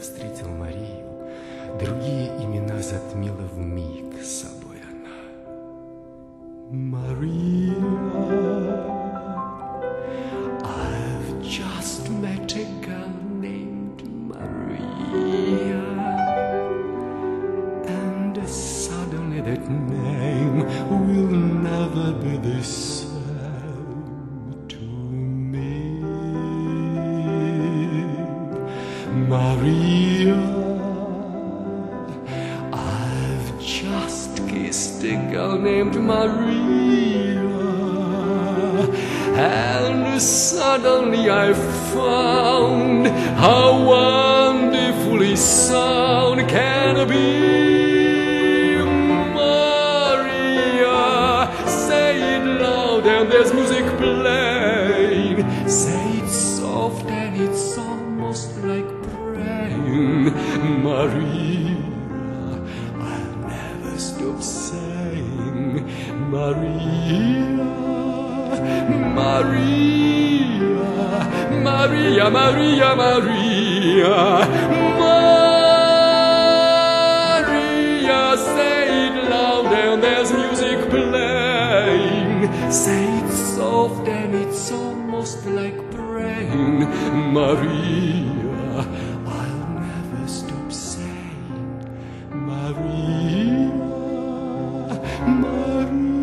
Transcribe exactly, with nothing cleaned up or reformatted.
встретил Марию, другие имена затмила вмиг собой она. Maria, I've just met a girl named Maria, and suddenly that name will never be the same to me. Maria, I've just kissed a girl named Maria, and suddenly I found how wonderfully sound can be. Maria, say it loud and there's music playing. Say it soft and it's almost like praying. Maria, I'll never stop saying Maria, Maria, Maria, Maria, Maria, Maria, say it loud and there's music playing. Say it soft and it's almost like praying. Maria, I'll never stop saying Maria, Maria.